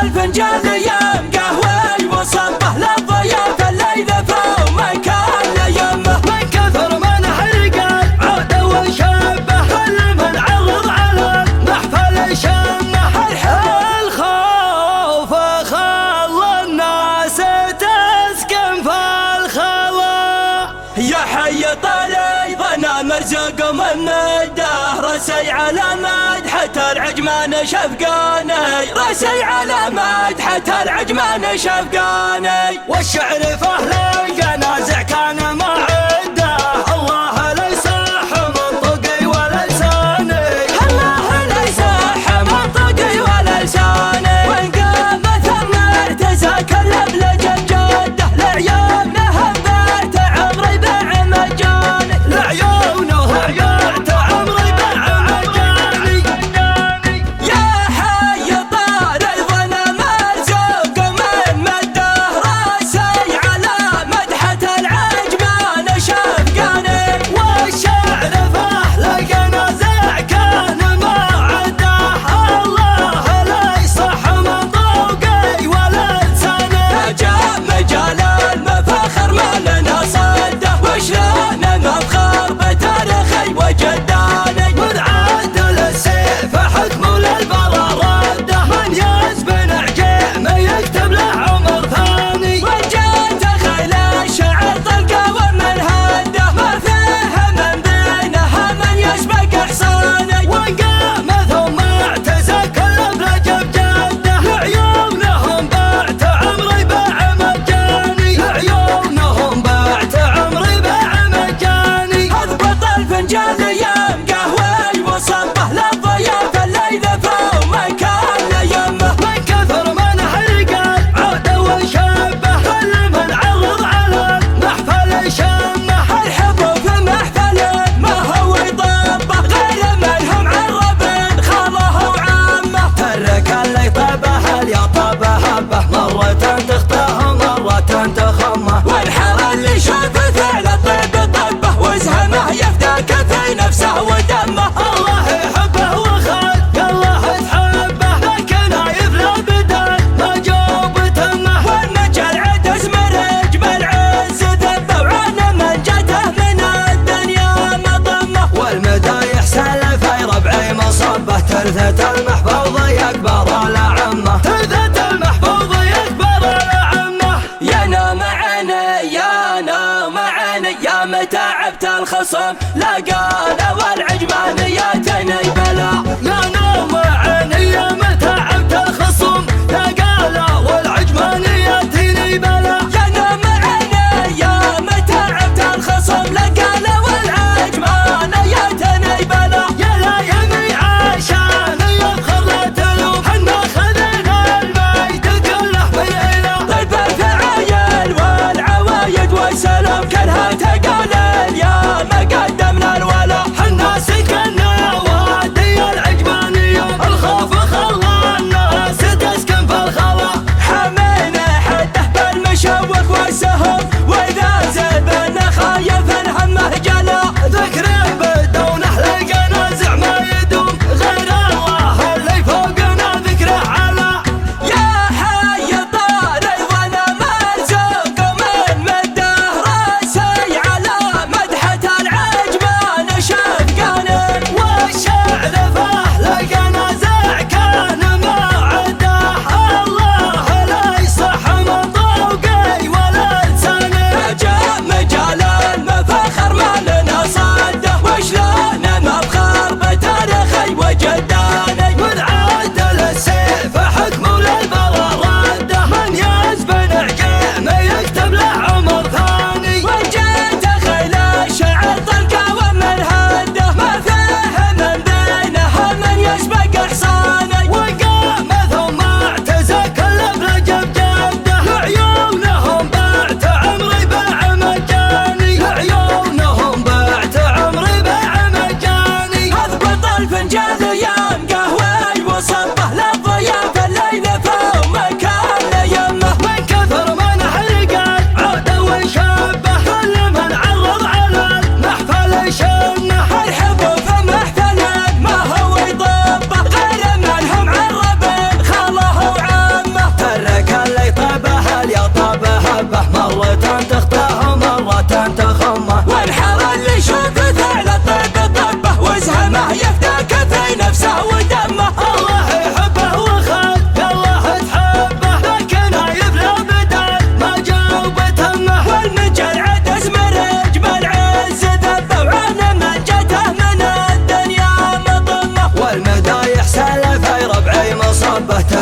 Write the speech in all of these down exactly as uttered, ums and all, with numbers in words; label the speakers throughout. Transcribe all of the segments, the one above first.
Speaker 1: الفنجان يم قهوي وصبه للضياف الليل فوق من كان يمه.
Speaker 2: من كثر من حرقه عود وشبه كل من عرض على محفل شمه. الخوف خلى الناس تسكن في الخلا.
Speaker 1: يا حي طلي ظنا مرزق من مده راسي على مدحة العجمان شفقاني. راسي على مدحة العجمان شفقاني.
Speaker 2: والشعر فهل الجنازع كان معده الله ليس منطقي ولا لساني.
Speaker 1: الله ليس منطقي ولا لساني. وإن قام ثم ارتزى كل بلجب جده لعيونه بعت عمري بيع مجاني.
Speaker 2: لعيونه بعت عمري بيع مجاني.
Speaker 1: يا حي طالع ظنا مرزوق من مده راسي على مدحة العجمان شفقاني.
Speaker 2: والشعر فهل الجنازع كان معده الله ليس منطقي ولا لساني.
Speaker 1: جاء مجال المفاخر ما لنا صده وشلون نفخر بتاريخي وجداني.
Speaker 2: من عدل السيف حكم للبرى رده من يزبن عجيم يكتب له عمر ثاني.
Speaker 1: وإن جيت خيل الشعر طلقه ومن هده ما فيه من بينها من يسبق حصاني.
Speaker 2: وإن قام ثم اعتزى كل بلجب جده لعيونهم بعت عمري بيع مجاني. لعيونهم بعت عمري بيع مجاني.
Speaker 1: اضبط الفنجان يم قهوي وصبه للضياف الليل فوق من كان يمه.
Speaker 2: من كثر من حرقه عود وشبه كل من عرض على محفل شمه.
Speaker 1: الحبوب في محفل ما هو يطبه غير منهم عرب خاله وعامه.
Speaker 2: ترك اللي طبه اللي طبه به مرة تخطاه مرة تخمه.
Speaker 1: والحر اللي شاف فعل الطيب طبه وزهمه يفداك في نفسه ودمه.
Speaker 2: الله يحبه وخد الله تحبه لكن يفلى بدل ما جوب تمه.
Speaker 1: والمجال عدس مرج بالعز ذبه وعنا من جته من الدنيا مضمه.
Speaker 2: والمدايح سلفي ربعي مصبه ترثة المحفوظ يكبر لعمه. ترثة المحفوظ يكبر لعمه.
Speaker 1: يا نوم عيني يا نوم عيني يا متى عبت الخصم لا قال والعجمان ياتني بلا.
Speaker 2: يا نوم عيني يا متى عبت الخصم لا قال والعجمان ياتيني بلا.
Speaker 1: يا نوم عيني يا متى عبت الخصم لا قال والعجمان ياتني بلا.
Speaker 2: يا لا يمي عشان يفخر لا تلوم حنا خذينا الميت كله من إله.
Speaker 1: طيب الفعايل والعوايد والسلام كلها تقال اليوم قدمنا الولا.
Speaker 2: حنا سكننا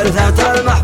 Speaker 2: ورثة المحفوظ